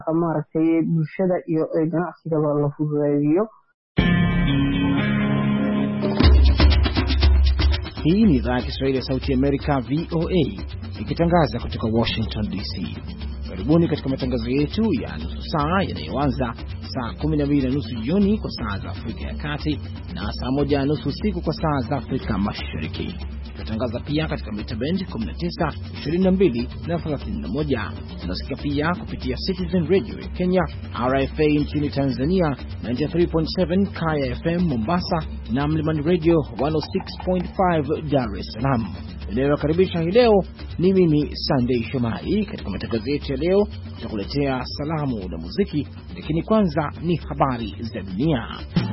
maaragtay bulshada iyo ganacsiga la fududeeyo. Hii ni idhaa ya Kiswahili ya Sauti ya Amerika VOA ikitangaza kutoka Washington DC. Karibuni katika matangazo yetu ya nusu saa yanayoanza saa 12:30 jioni kwa saa za Afrika ya Kati na saa 1:30 usiku kwa saa za Afrika Mashariki. Tunatangaza pia katika mita band 19, 22 na 31. Tunasikia pia kupitia Citizen Radio ya Kenya, RFA nchini Tanzania 93.7, Kaya FM Mombasa na Mlimani Radio 106.5 Dar es Salaam. Ninayokaribisha hii leo ni mimi Sunday Shomari. Katika matangazo yetu ya leo tutakuletea salamu na muziki, lakini kwanza ni habari za dunia.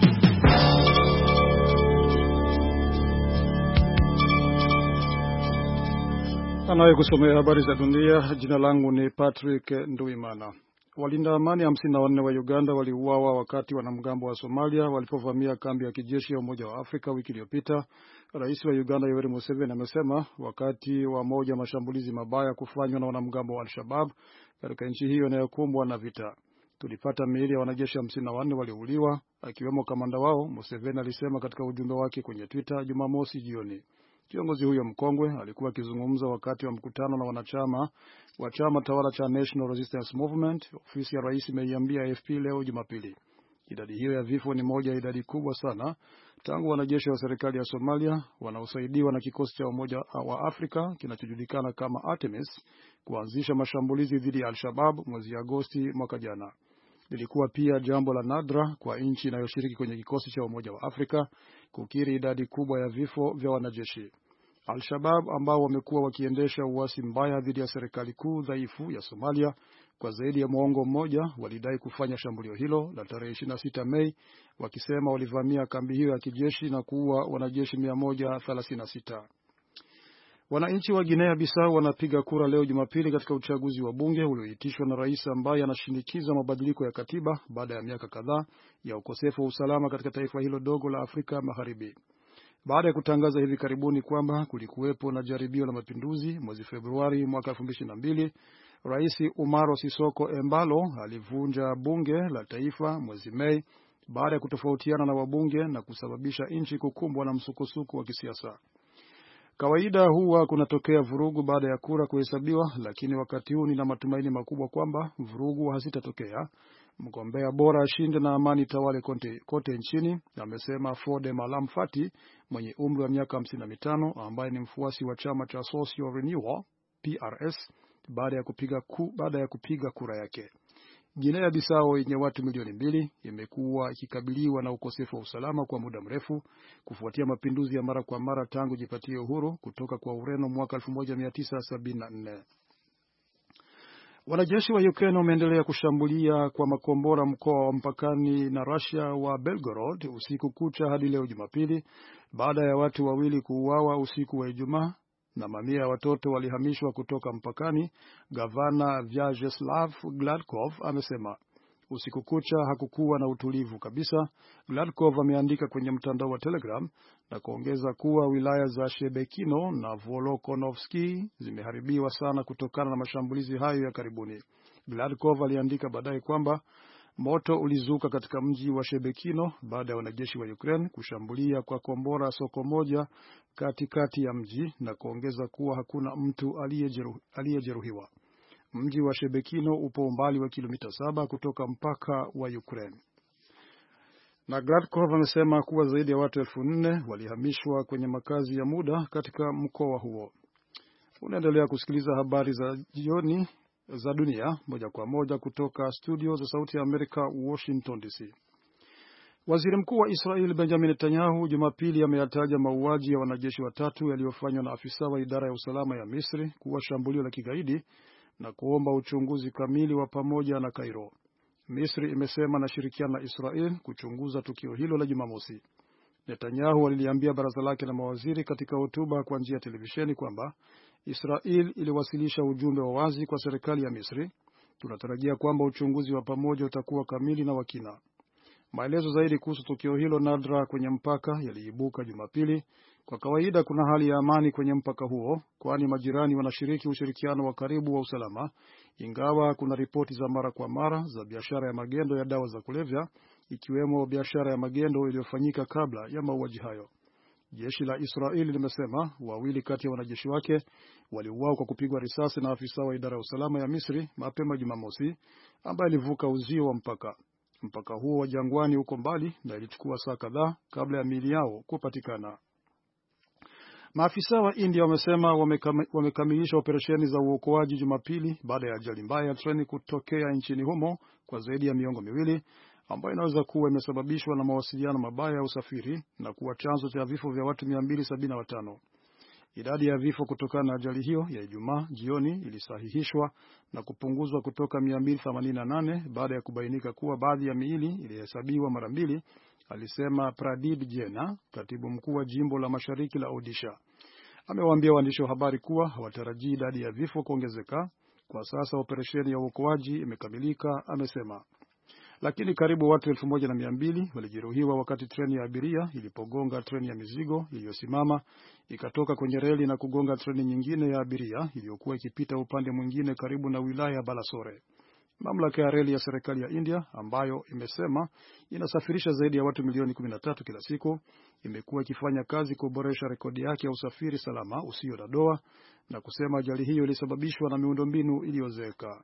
Anayekusomea habari za dunia, jina langu ni Patrick Nduimana. Walinda amani 54 wa Uganda waliuawa wakati wanamgambo wa Somalia walipovamia kambi ya kijeshi ya Umoja wa Afrika wiki iliyopita. Rais wa Uganda Yoweri Museveni amesema wakati wa moja mashambulizi mabaya kufanywa na wanamgambo wa Al-Shabaab katika nchi hiyo inayokumbwa na vita. Tulipata miili ya wanajeshi 54 waliouliwa akiwemo kamanda wao, Museveni alisema katika ujumbe wake kwenye Twitter Jumamosi jioni. Kiongozi huyo mkongwe alikuwa akizungumza wakati wa mkutano na wanachama wa chama tawala cha National Resistance Movement. Ofisi ya rais imeiambia AFP leo Jumapili. Idadi hiyo ya vifo ni moja ya idadi kubwa sana tangu wanajeshi wa serikali ya Somalia wanaosaidiwa na kikosi cha Umoja wa Afrika kinachojulikana kama Artemis kuanzisha mashambulizi dhidi ya Al-Shabaab mwezi Agosti mwaka jana. Lilikuwa pia jambo la nadra kwa nchi inayoshiriki kwenye kikosi cha Umoja wa Afrika kukiri idadi kubwa ya vifo vya wanajeshi. Al-Shabaab ambao wamekuwa wakiendesha uasi mbaya dhidi ya serikali kuu dhaifu ya Somalia kwa zaidi ya muongo mmoja walidai kufanya shambulio hilo la tarehe 26 Mei, wakisema walivamia kambi hiyo ya kijeshi na kuua wanajeshi 136. Wananchi wa Guinea Bissau wanapiga kura leo Jumapili katika uchaguzi wa bunge ulioitishwa na rais ambaye anashinikiza mabadiliko ya katiba baada ya miaka kadhaa ya ukosefu wa usalama katika taifa hilo dogo la Afrika Magharibi. Baada ya kutangaza hivi karibuni kwamba kulikuwepo na jaribio la mapinduzi mwezi Februari mwaka 2022, Rais Umaro Sisoko Embalo alivunja bunge la taifa mwezi Mei baada ya kutofautiana na wabunge na kusababisha nchi kukumbwa na msukosuko wa kisiasa. Kawaida huwa kunatokea vurugu baada ya kura kuhesabiwa, lakini wakati huu nina matumaini makubwa kwamba vurugu hazitatokea. Mgombea bora ashinde na amani tawale kote nchini, amesema Fode Malam Fati mwenye umri wa miaka 55 ambaye ni mfuasi wa chama cha Social Renewal PRS baada ya kupiga kura yake. Guinea Bissau yenye watu milioni 2 imekuwa ikikabiliwa na ukosefu wa usalama kwa muda mrefu kufuatia mapinduzi ya mara kwa mara tangu jipatie uhuru kutoka kwa Ureno mwaka 1974. Wanajeshi wa Ukraine wameendelea kushambulia kwa makombora mkoa wa mpakani na Russia wa Belgorod usiku kucha hadi leo Jumapili baada ya watu wawili kuuawa usiku wa Ijumaa na mamia ya watoto walihamishwa kutoka mpakani. Gavana Vyacheslav Gladkov amesema usiku kucha hakukuwa na utulivu kabisa. Gladkov ameandika kwenye mtandao wa Telegram na kuongeza kuwa wilaya za Shebekino na Volokonovski zimeharibiwa sana kutokana na mashambulizi hayo ya karibuni. Gladkov aliandika baadaye kwamba moto ulizuka katika mji wa Shebekino baada ya wanajeshi wa Ukraine kushambulia kwa kombora soko moja katikati ya mji na kuongeza kuwa hakuna mtu aliyejeruhiwa. Mji wa Shebekino upo umbali wa kilomita 7 kutoka mpaka wa Ukraine. Na Gladkov amesema kuwa zaidi ya watu 4,000 walihamishwa kwenye makazi ya muda katika mkoa huo. Unaendelea kusikiliza habari za jioni za dunia moja kwa moja kutoka studio za Sauti ya Amerika, Washington DC. Waziri Mkuu wa Israel Benjamin Netanyahu Jumapili ameyataja mauaji ya wanajeshi 3 yaliyofanywa na afisa wa idara ya usalama ya Misri kuwa shambulio la kigaidi na kuomba uchunguzi kamili wa pamoja na Cairo. Misri imesema inashirikiana na Israel kuchunguza tukio hilo la Jumamosi. Netanyahu aliliambia baraza lake la mawaziri katika hotuba kwa njia ya televisheni kwamba Israel iliwasilisha ujumbe wa wazi kwa serikali ya Misri. Tunatarajia kwamba uchunguzi wa pamoja utakuwa kamili na wakina. Maelezo zaidi kuhusu tukio hilo nadra kwenye mpaka yaliibuka Jumapili Kwa kawaida kuna hali ya amani kwenye mpaka huo, kwani majirani wanashiriki ushirikiano wa karibu wa usalama, ingawa kuna ripoti za mara kwa mara za biashara ya magendo ya dawa za kulevya, ikiwemo biashara ya magendo iliyofanyika kabla ya mauaji hayo. Jeshi la Israeli limesema 2 kati ya wanajeshi wake waliuawa kwa kupigwa risasi na afisa wa idara ya usalama ya Misri mapema Jumamosi, ambaye alivuka uzio wa mpaka. Mpaka huo wa jangwani uko mbali na ilichukua saa kadhaa kabla ya miili yao kupatikana. Maafisa wa India wamesema wamekamilisha operesheni za uokoaji Jumapili baada ya ajali mbaya ya treni kutokea nchini humo kwa zaidi ya miongo miwili, ambayo inaweza kuwa imesababishwa na mawasiliano mabaya ya usafiri na kuwa chanzo cha vifo vya watu 275. Idadi ya vifo kutokana na ajali hiyo ya Ijumaa jioni ilisahihishwa na kupunguzwa kutoka 288 baada ya kubainika kuwa baadhi ya miili ilihesabiwa mara mbili, alisema Pradip Jena, katibu mkuu wa jimbo la Mashariki la Odisha. Amewaambia waandishi wa habari kuwa hawatarajii idadi ya vifo kuongezeka. Kwa sasa operesheni ya uokoaji imekamilika, amesema. Lakini karibu watu 1200 walijeruhiwa wakati treni ya abiria ilipogonga treni ya mizigo iliyosimama, ikatoka kwenye reli na kugonga treni nyingine ya abiria iliyokuwa ikipita upande mwingine karibu na wilaya ya Balasore. Mamlaka ya reli ya serikali ya India, ambayo imesema inasafirisha zaidi ya watu milioni 13 kila siku, imekuwa ikifanya kazi kuboresha rekodi yake ya usafiri salama usio na doa, na kusema ajali hiyo ilisababishwa na miundombinu iliyozeeka.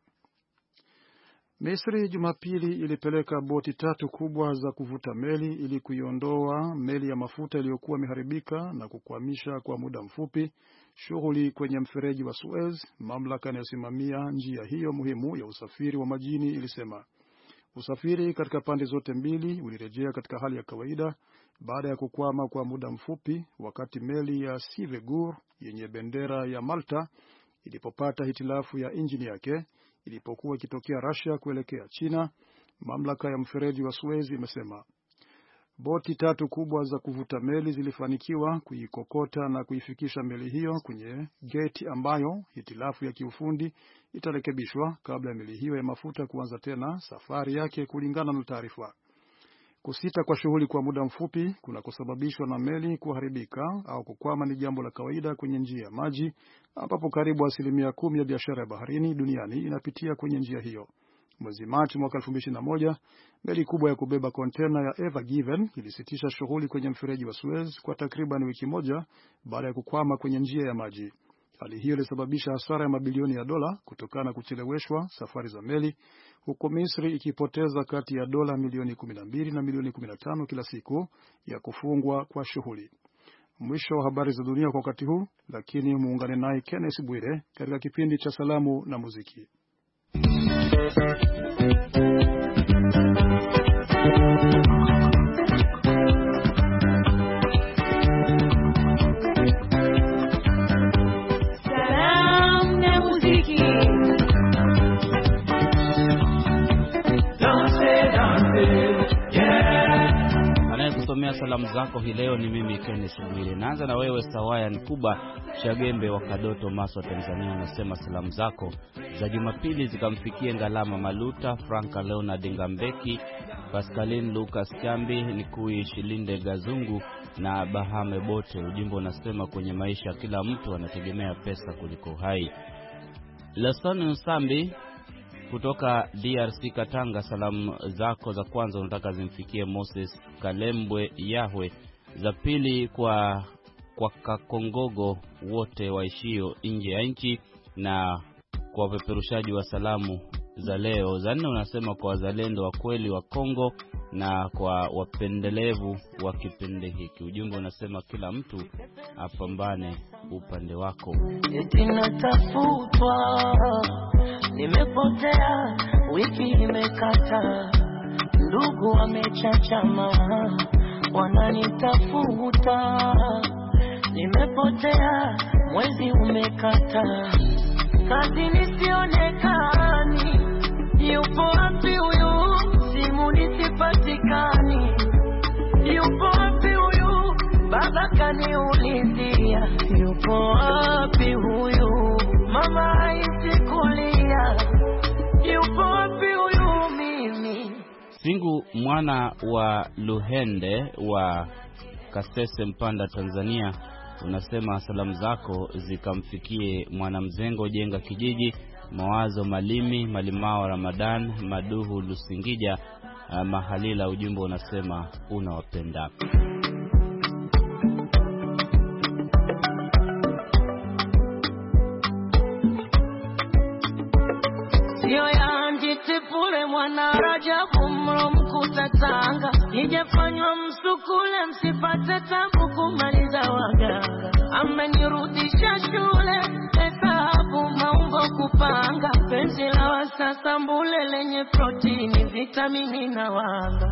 Misri Jumapili ilipeleka boti 3 kubwa za kuvuta meli ili kuiondoa meli ya mafuta iliyokuwa imeharibika na kukwamisha kwa muda mfupi shughuli kwenye mfereji wa Suez. Mamlaka inayosimamia njia hiyo muhimu ya usafiri wa majini ilisema usafiri katika pande zote mbili ulirejea katika hali ya kawaida baada ya kukwama kwa muda mfupi wakati meli ya Sivegur yenye bendera ya Malta ilipopata hitilafu ya injini yake ilipokuwa ikitokea Russia kuelekea China. Mamlaka ya mfereji wa Suez imesema boti 3 kubwa za kuvuta meli zilifanikiwa kuikokota na kuifikisha meli hiyo kwenye geti ambayo hitilafu ya kiufundi itarekebishwa kabla ya meli hiyo ya mafuta kuanza tena safari yake, kulingana na taarifa. Kusita kwa shughuli kwa muda mfupi kunakosababishwa na meli kuharibika au kukwama ni jambo la kawaida kwenye njia ya maji, ambapo karibu 10% ya biashara ya baharini duniani inapitia kwenye njia hiyo. Mwezi Machi mwaka 2021, meli kubwa ya kubeba kontena ya Ever Given ilisitisha shughuli kwenye mfereji wa Suez kwa takriban wiki moja baada ya kukwama kwenye njia ya maji. Hali hiyo ilisababisha hasara ya mabilioni ya dola kutokana na kucheleweshwa safari za meli, huko Misri ikipoteza kati ya dola milioni 12 na milioni 15 kila siku ya kufungwa kwa shughuli. Mwisho wa habari za dunia kwa wakati huu, lakini muungane naye Kenneth Bwire katika kipindi cha salamu na muziki. Salamu zako hii leo ni mimi Kenneth Bwire. Naanza na wewe Sawaya Nkuba Shagembe wa Kadoto Maswa, Tanzania. Unasema salamu zako za Jumapili zikamfikie Ngalama Maluta, Franka Leonard Ngambeki, Pascaline Lucas Chambi, Nikui Shilinde Gazungu na Bahame Bote. Ujimbo unasema kwenye maisha kila mtu anategemea pesa kuliko uhai. Lasoni Nsambi kutoka DRC Katanga, salamu zako za kwanza unataka zimfikie Moses Kalembwe Yahwe, za pili kwa Kakongogo wote waishio nje ya nchi na kwa wapeperushaji wa salamu za leo. Za nne unasema kwa wazalendo wa kweli wa Kongo na kwa wapendelevu wa kipindi hiki. Ujumbe unasema kila mtu apambane upande wako. Ninatafutwa, nimepotea, wiki imekata, ndugu wamechachama, wananitafuta. Nimepotea, mwezi umekata, kazi nisionekani, yupo wapi huyu, simu nisipatikani, yupo wapi huyu, baba kaniulizia, yupo wapi huyu, mama haisikulia, yupo wapi huyu mimi. Singu mwana wa Luhende wa Kasese Mpanda, Tanzania, unasema salamu zako zikamfikie Mwanamzengo Jenga Kijiji, Mawazo Malimi, Malimao Ramadan, Maduhu Lusingija, Mahalila. Ujumbe unasema unawapenda. Sio yanjitipule mwana Rajabu mro mkuta Tanga, nijefanywa msukule msipate tabu kumaliza waganga. Amenirudisha shule hesabu maumbo kupanga, penzi la wasasa mbule lenye protini vitamini na wanga.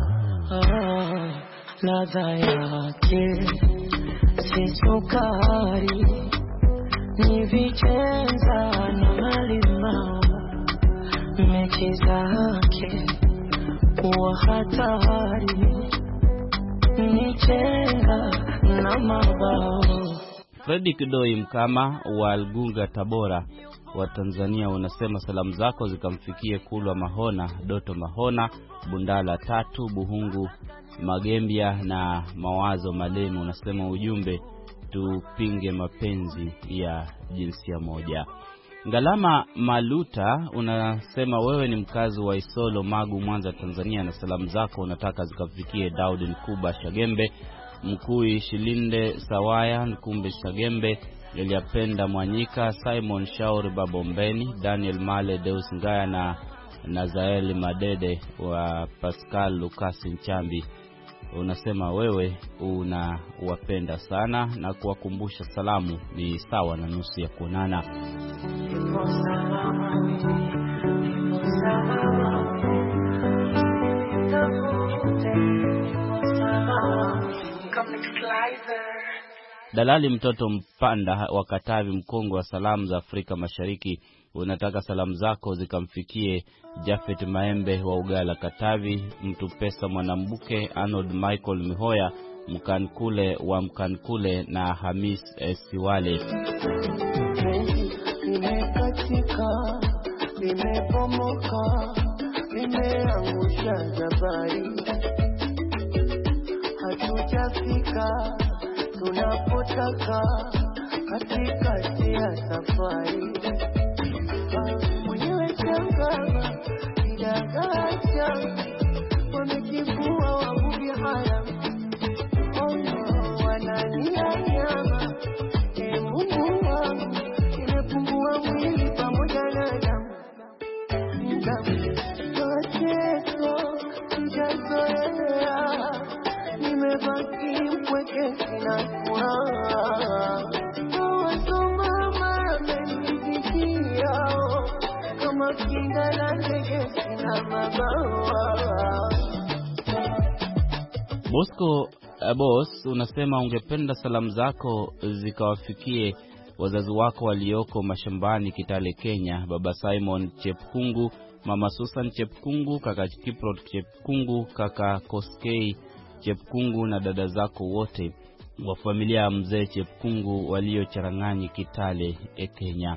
Ladha yake si sukari, ni vichenza na malimao, mechi zake kuwa hatari, ni chenga na mabao. Fredi Kidoi Mkama wa Algunga Tabora wa Tanzania unasema salamu zako zikamfikie Kulwa Mahona, Doto Mahona, Bundala Tatu, Buhungu Magembia na Mawazo Malemu. Unasema ujumbe tupinge mapenzi ya jinsia moja. Ngalama Maluta unasema wewe ni mkazi wa Isolo Magu Mwanza Tanzania, na salamu zako unataka zikafikie Daudi Nkuba Shagembe, Mkui Shilinde Sawaya Nkumbe Shagembe, Eliapenda Mwanyika, Simon Shauri Babombeni, Daniel Male Deus Ngaya na Nazaeli Madede wa Pascal Lucas Nchambi. Unasema wewe unawapenda sana na kuwakumbusha salamu ni sawa na nusu ya kuonana. Dalali Mtoto Mpanda wa Katavi Mkongo wa salamu za Afrika Mashariki unataka salamu zako zikamfikie Jafet Maembe wa Ugala Katavi, Mtu Pesa Mwanambuke, Arnold Michael Mihoya, Mkankule wa Mkankule na Hamis Siwale. Nimekatika, nimepomoka, nimeangusha jabari, hatujafika tunapotaka katikati ya safari. Mwenyewe changama idagacha, wamekivua wavuvi haramu, wanania nyama. Mungu wangu imepungua mwili pamoja na damu. Mateso sijazoea, nimebaki mpweke sina furaha. Wasomama amenizikia, kama kinda la ndege sina mabawa. Bosco Boss unasema ungependa salamu zako zikawafikie wazazi wako walioko mashambani Kitale Kenya, Baba Simon Chepkungu, Mama Susan Chepkungu, Kaka Kiprot Chepkungu, Kaka Koskei Chepkungu na dada zako wote wa familia ya Mzee Chepkungu walio Charangani Kitale Kenya.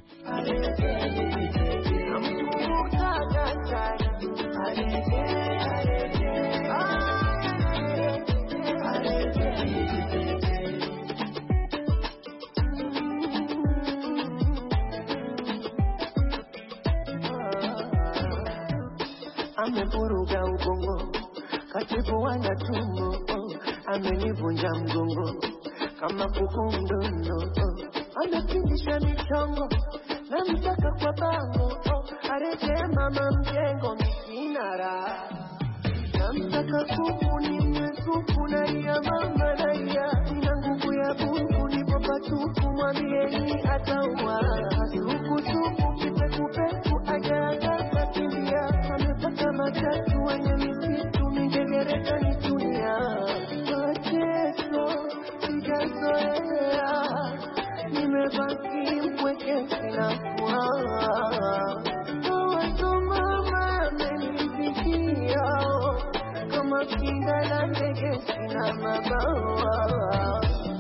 Amevuruga ubongo, katibu wana tumbo, amenivunja mgongo kama kuku mdondo, anapindisha michongo na mtaka kwa bango, arejea mama mjengo mikinara, na mtaka kuku ni mwetuku na ya mama na ya ina nguvu ya buku, nipo patuku mwambieni ataua huku tuku kipekupeku ajaga kakimbia, amepata matatu wenye misitu mingegereka ni dunia. Mateso sijazoea, nimebaki mpweke sina furaha. Wasomama amenizikia, kama kinda la ndege sina mabawa.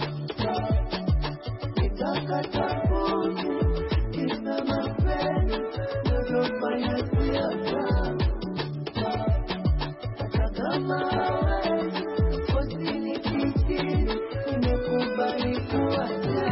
Nitakata kutu kisa mapenzi, nilofanya kuyata. Kama wewe, kosini kiki, nimekubali kuwacha.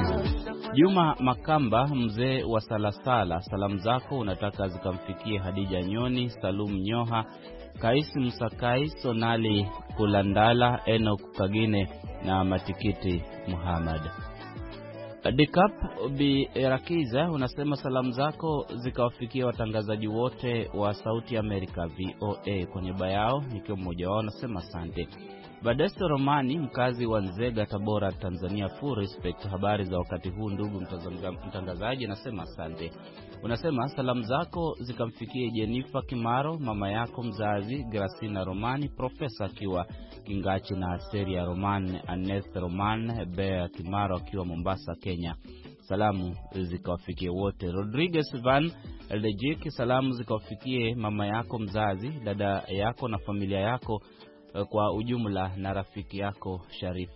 Juma Makamba, mzee wa Salasala, salamu zako unataka zikamfikie Hadija Nyoni, Salum Nyoha, Kaisi Musakai, Sonali Kulandala, Enoch Kagine na Matikiti Muhammad. Dikap Birakiza unasema salamu zako zikawafikia watangazaji wote wa Sauti Amerika VOA. Kwa niaba yao nikiwa mmoja wao nasema asante. Badesto Romani, mkazi wa Nzega, Tabora, Tanzania, full respect. Habari za wakati huu ndugu mtangazaji, nasema asante. Unasema salamu zako zikamfikie Jenifa Kimaro, mama yako mzazi Gracina Romani, Profesa akiwa Kingachi na Seria Roman, Aneth Roman, Bea Kimaro akiwa Mombasa, Kenya. Salamu zikawafikie wote. Rodriguez Van Eldejik, salamu zikawafikie mama yako mzazi, dada yako na familia yako kwa ujumla na rafiki yako Sharif.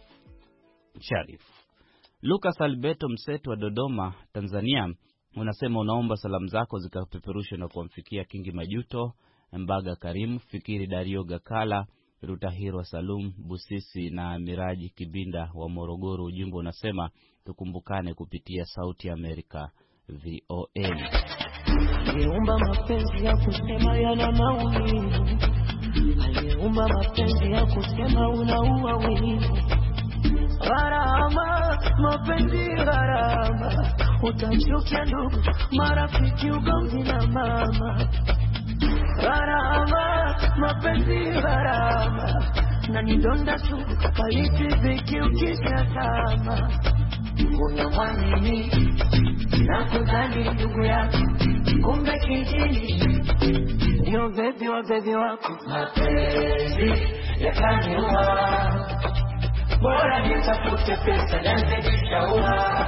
Lucas Alberto Mseto wa Dodoma, Tanzania, unasema unaomba salamu zako zikapeperushwe na kuamfikia Kingi Majuto, Mbaga Karimu, Fikiri Dario Gakala, Rutahiro Salum Busisi na Miraji Kibinda wa Morogoro. Ujumbe unasema tukumbukane kupitia Sauti Amerika VOA. Aliumba mapenzi ya kusema yana maumivu, aliumba mapenzi ya kusema unaua wivu. Gharama, mapenzi gharama, utachukia ndugu, marafiki, ugomvi na mama. Gharama, mapenzi gharama, na nidonda tu kaliti viki ukisha kama unamwamini na kudhani ndugu yako, kumbe kijini ndio bebi wa bebi wako. Mapenzi yakaniua, bora nitafute pesa nianze kujishaua.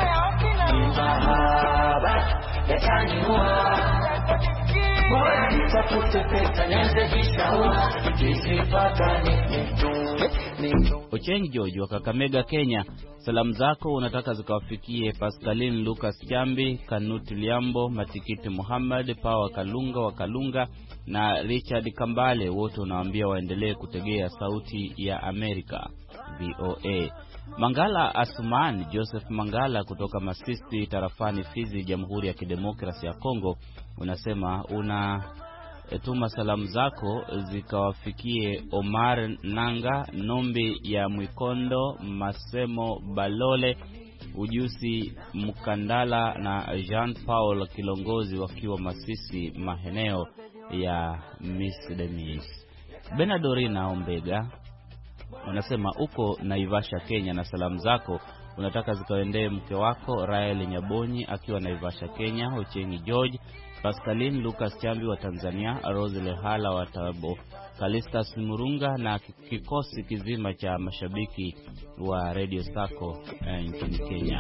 Mahaba yakaniua, bora nitafute pesa nianze kujishaua. Nisipatane Ocheng George wa Kakamega, Kenya, salamu zako unataka zikawafikie Pascaline Lucas Chambi, Kanuti Liambo, Matikiti Muhammad, Pawa Kalunga wa Kalunga na Richard Kambale. Wote unawaambia waendelee kutegea Sauti ya Amerika VOA. Mangala Asuman Joseph Mangala kutoka Masisi tarafani Fizi, Jamhuri ya Kidemokrasia ya Kongo, unasema tuma salamu zako zikawafikie Omar Nanga, Nombi ya Mwikondo, Masemo Balole, Ujusi Mkandala na Jean Paul Kilongozi wakiwa Masisi maeneo ya Miss Demis. Benadorina Ombega unasema uko Naivasha, Kenya, na salamu zako unataka zikaendee mke wako Rael Nyabonyi akiwa Naivasha, Kenya, Ochengi George, Pascaline Lucas Chambi wa Tanzania, Rose Lehala wa Tabo, Kalistas Murunga na kikosi kizima cha mashabiki wa Radio Sako nchini Kenya.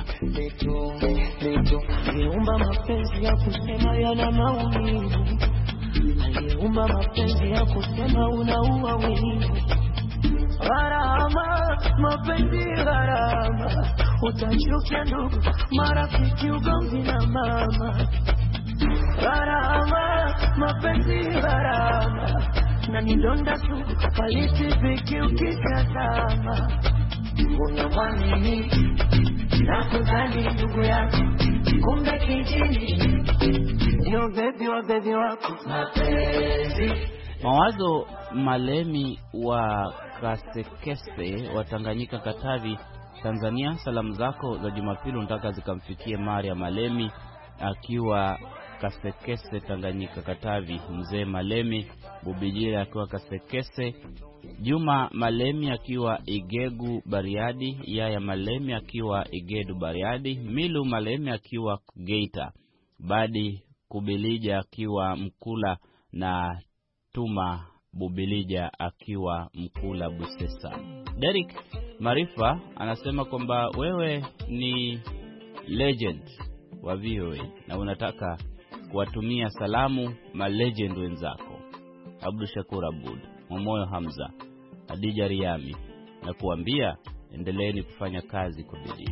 Aliumba mapenzi ya kusema yana maumivu, aliumba mapenzi ya kusema unaua wivu. Gharama, mapenzi gharama, utachukia ndugu, marafiki, ugomvi na mama. Gharama, mapenzi gharama, na nidonda tu kaliti viki ukitazama. Unamwamini na kudhani ndugu yako, kumbe kijini ndio bebi wa bebi wako. Mapenzi. Mawazo Malemi wa Kasekese wa Tanganyika, Katavi, Tanzania, salamu zako za Jumapili unataka zikamfikie Maria Malemi akiwa Kasekese, Tanganyika, Katavi, Mzee Malemi Bubijira akiwa Kasekese, Juma Malemi akiwa Igegu Bariadi, Yaya Malemi akiwa Igedu Bariadi, Milu Malemi akiwa Geita, Badi Kubilija akiwa Mkula na Tuma Bubilija akiwa Mkula Busesa. Derek Marifa anasema kwamba wewe ni legend wa VOA na unataka kuwatumia salamu malegend wenzako Abdul Shakur Abud, Momoyo Hamza, Hadija Riami, na kuambia endeleeni kufanya kazi kwa bidii.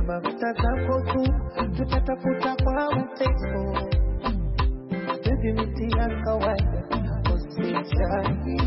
mafuta zako tu tutatafuta kwa upepo. Baby miti ya kawaida usijali.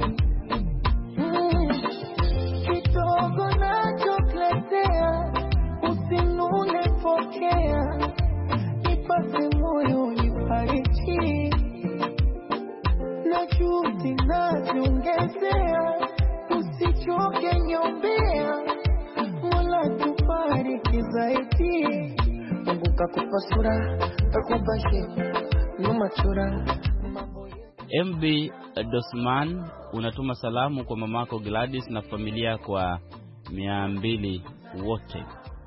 Kidogo nachokuletea usinune pokea. Nipate moyo nifariji. Na juhudi najiongezea. Usichoke niombea. Mola tubariki zaidi. Mungu kakupa sura, kakupa shepu, nyuma chura. MB Dosman unatuma salamu kwa mamako Gladys na familia kwa 200 wote.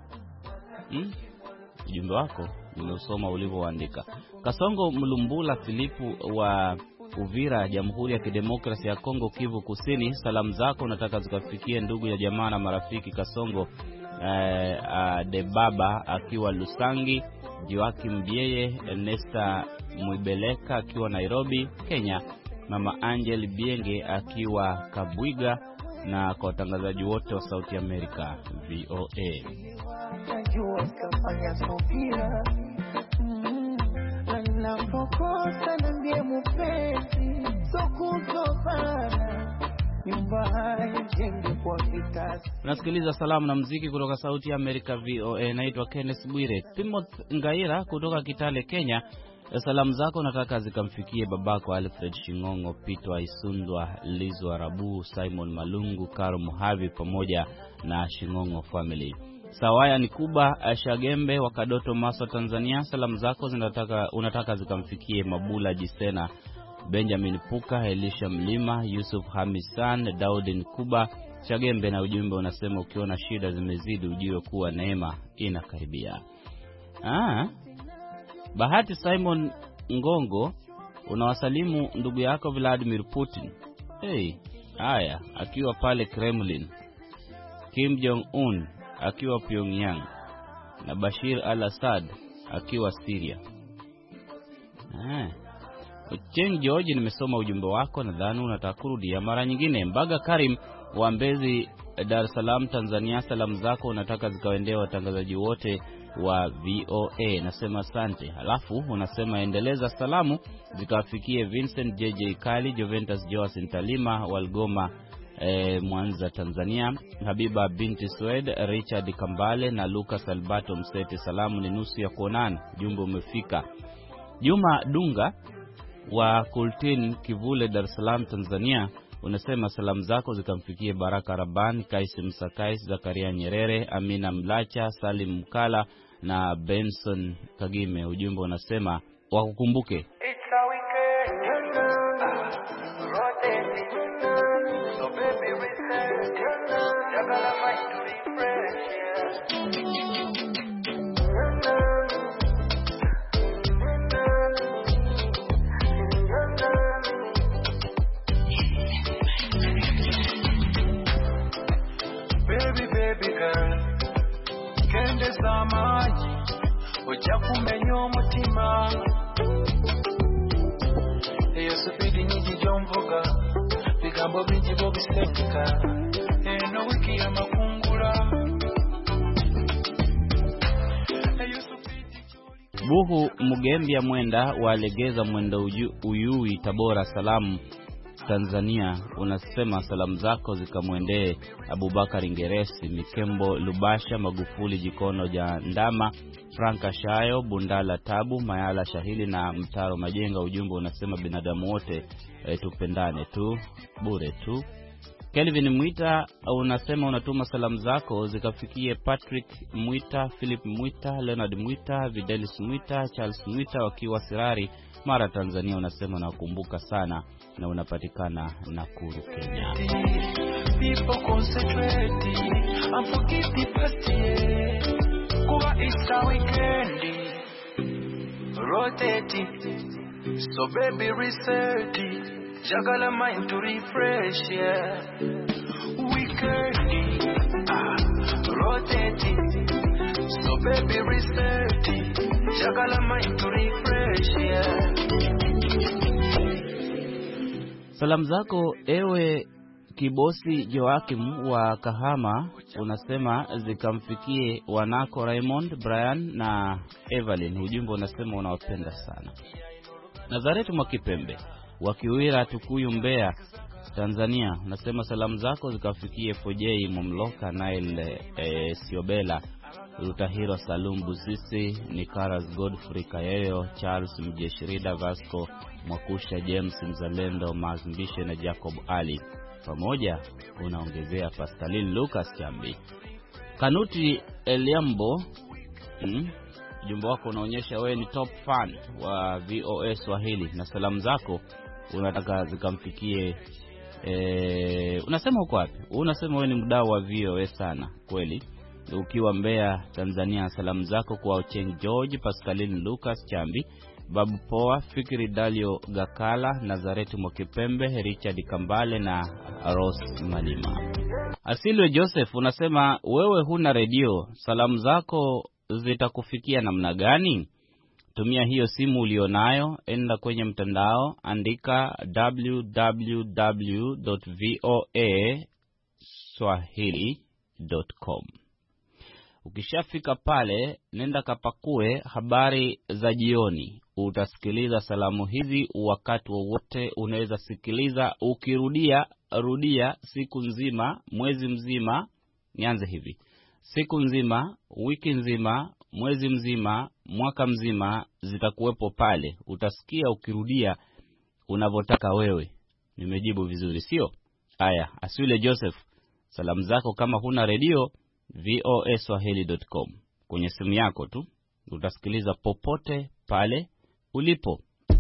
Ujumbe wako nimeusoma ulivyoandika. Kasongo Mlumbula Filipu wa Uvira, Jamhuri ya Kidemokrasia ya Kongo, Kivu Kusini, salamu zako nataka zikafikie ndugu ya jamaa na marafiki Kasongo de Baba akiwa Lusangi, Joakim Bieye, Nesta Mwibeleka akiwa Nairobi, Kenya, Mama Angel Bienge akiwa Kabwiga, na kwa watangazaji wote wa Sauti Amerika VOA. Najua kafanya subira. Napokosa na ndiye mpenzi. Sokutofana nyumba haijengwi kwa vitasi. Unasikiliza salamu na muziki kutoka Sauti ya Amerika VOA. Naitwa Kenneth Bwire. Timothy Ngaira kutoka Kitale, Kenya. Salamu zako nataka zikamfikie babako Alfred Shingongo, Pito Isundwa, Lizo Arabu, Simon Malungu, Karo Muhavi pamoja na Shingongo family. Sawaya ni Kuba Shagembe wa Kadoto, Maswa, Tanzania. Salamu zako unataka zikamfikie Mabula Jisena, Benjamin Puka, Elisha Mlima, Yusuf Hamisan, Daudin Kuba Shagembe, na ujumbe unasema ukiona shida zimezidi ujue kuwa neema inakaribia. Bahati Simon Ngongo unawasalimu ndugu yako Vladimir Putin. Haya akiwa pale Kremlin, Kim Jong Un akiwa Pyongyang, na Bashir al-Assad akiwa Syria. Cheng George, nimesoma ujumbe wako, nadhani unataka kurudia mara nyingine. Mbaga Karim wa Mbezi, Dar es Salaam, Tanzania. Salamu zako unataka zikawaendea watangazaji wote wa VOA. Nasema asante. Halafu unasema endeleza salamu zikawafikie Vincent JJ Kali, Juventus Joas Talima, Walgoma Mwanza, Tanzania, Habiba binti Swed, Richard Kambale na Lucas Alberto Msete. Salamu ni nusu ya kuonana. Jumbe umefika. Juma Dunga wa Kultin Kivule, Dar es Salaam, Tanzania. Unasema salamu zako zikamfikie Baraka Raban, Kaisi Msakais, Zakaria Nyerere, Amina Mlacha, Salim Mkala na Benson Kagime. Ujumbe unasema wakukumbuke. Oja kumenya omutima eyo supidi nyingi gyomvuga bigambo bingi bobiseka eno wiki ya makungula Buhu Mugembia Mwenda walegeza Mwenda Uyui, Tabora, salamu Tanzania. Unasema salamu zako zikamwendee Abubakar Ngeresi, Mikembo Lubasha, Magufuli Jikono Ndama, Franka Shayo, Bundala Tabu, Mayala Shahili na Mtaro Majenga. Ujumbe unasema binadamu wote tupendane tu, bure tu. Kelvin Mwita unasema unatuma salamu zako zikafikie Patrick Mwita, Philip Mwita, Leonard Mwita, Videlis Mwita, Charles Mwita wakiwa Sirari, Mara, Tanzania. Unasema nakumbuka sana na unapatikana Nakuru, Kenya. People concentrate and forget the past year. Kuwa Easter weekend rotate, so baby reset it. Jagala mind to refresh, yeah. Weekend rotate it, so baby reset it. Jagala mind to refresh, yeah. Salamu zako ewe Kibosi Joakim wa Kahama unasema zikamfikie wanako Raymond, Brian na Evelyn. Ujumbe unasema unawapenda sana. Nazareti Mwakipembe wa Kiwira, Tukuyu, Mbeya, Tanzania unasema salamu zako zikafikie FJ Momloka, Nail Siobela, Rutahiro, Salum Busisi, Nikaras Godfrey Kayeyo, Charles Mjeshirida, Vasco Mwakusha, James Mzalendo, Mazimbishe na Jacob Ali. Pamoja unaongezea Pascaline Lucas Chambi. Kanuti Eliambo, jumbo wako unaonyesha wewe ni top fan wa VOA Swahili na salamu zako unataka zikamfikie unasema uko wapi? Unasema wewe ni mdau wa VOA sana kweli. Ukiwa Mbeya, Tanzania, salamu zako kwa Ocheng George, Pascaline Lucas Chambi, Babu Poa, Fikiri Dalio Gakala, Nazareti Mwakipembe, Richard Kambale na Rose Malima. Asilwe Joseph unasema wewe huna redio, salamu zako zitakufikia namna gani? Tumia hiyo simu ulionayo, enda kwenye mtandao, andika www.voaswahili.com. Ukishafika pale, nenda kapakue habari za jioni. Utasikiliza salamu hizi wakati wowote, unaweza sikiliza rudia siku nzima, mwezi mzima. Nianze hivi: siku nzima, wiki nzima, mwezi mzima, mwaka mzima, zitakuwepo pale. Utasikia ukirudia unavyotaka wewe. Nimejibu vizuri sio? Haya, Aswile Joseph, salamu zako kama huna redio, voaswahili.com. Kwenye simu yako tu utasikiliza popote pale ulipo.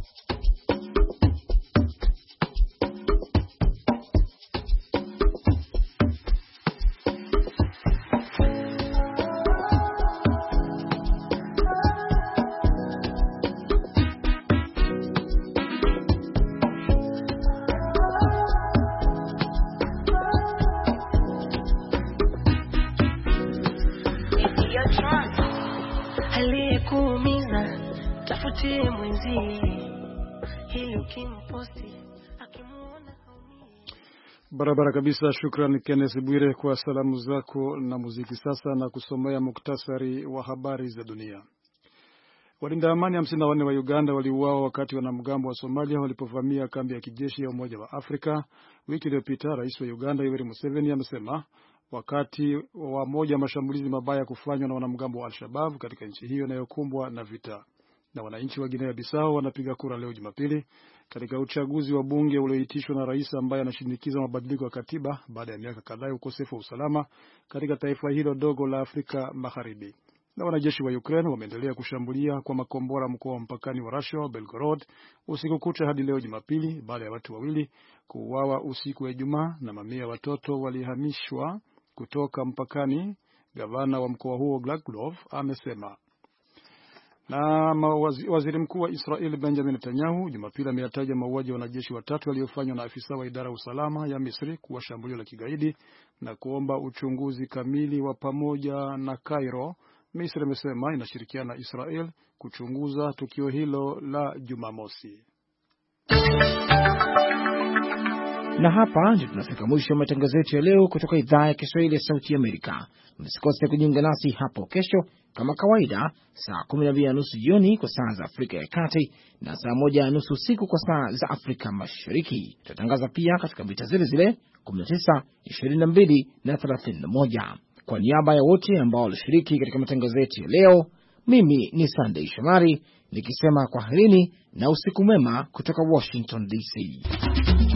Barabara kabisa. Shukrani Kenneth Bwire kwa salamu zako na muziki. Sasa na kusomea muktasari wa habari za dunia. Walinda amani 54 wa Uganda waliuawa wakati wanamgambo wa Somalia walipovamia kambi ya kijeshi ya Umoja wa Afrika wiki iliyopita. Rais wa Uganda Yoweri Museveni amesema wakati wa moja mashambulizi mabaya kufanywa na wanamgambo wa Al-Shabaab katika nchi hiyo inayokumbwa na vita. Na wananchi wa Guinea Bissau wanapiga kura leo Jumapili katika uchaguzi wa bunge ulioitishwa na rais ambaye anashinikiza mabadiliko ya katiba baada ya miaka kadhaa ya ukosefu wa usalama katika taifa hilo dogo la Afrika Magharibi. Na wanajeshi wa Ukraine wameendelea kushambulia kwa makombora mkoa wa mpakani wa Russia wa Belgorod usiku kucha hadi leo Jumapili baada ya watu wawili kuuawa usiku wa Ijumaa na mamia watoto walihamishwa kutoka mpakani. Gavana wa mkoa huo Glagolov amesema. Na waziri mkuu wa Israeli Benjamin Netanyahu Jumapili ameyataja mauaji ya wanajeshi watatu waliofanywa na afisa wa idara ya usalama ya Misri kuwa shambulio la kigaidi na kuomba uchunguzi kamili wa pamoja na Cairo. Misri imesema inashirikiana na Israel kuchunguza tukio hilo la Jumamosi. Na hapa ndio tunafika mwisho wa matangazo yetu ya leo kutoka idhaa ya Kiswahili ya Sauti ya Amerika. Msikose kujiunga nasi hapo kesho kama kawaida saa 12:30 jioni kwa saa za Afrika ya Kati na saa 1:30 usiku kwa saa za Afrika Mashariki. Tutatangaza pia katika mita zile 19, 22 na 31. Kwa niaba ya wote ambao walishiriki katika matangazo yetu ya leo, mimi ni Sunday Shomari nikisema kwaherini na usiku mwema kutoka Washington DC.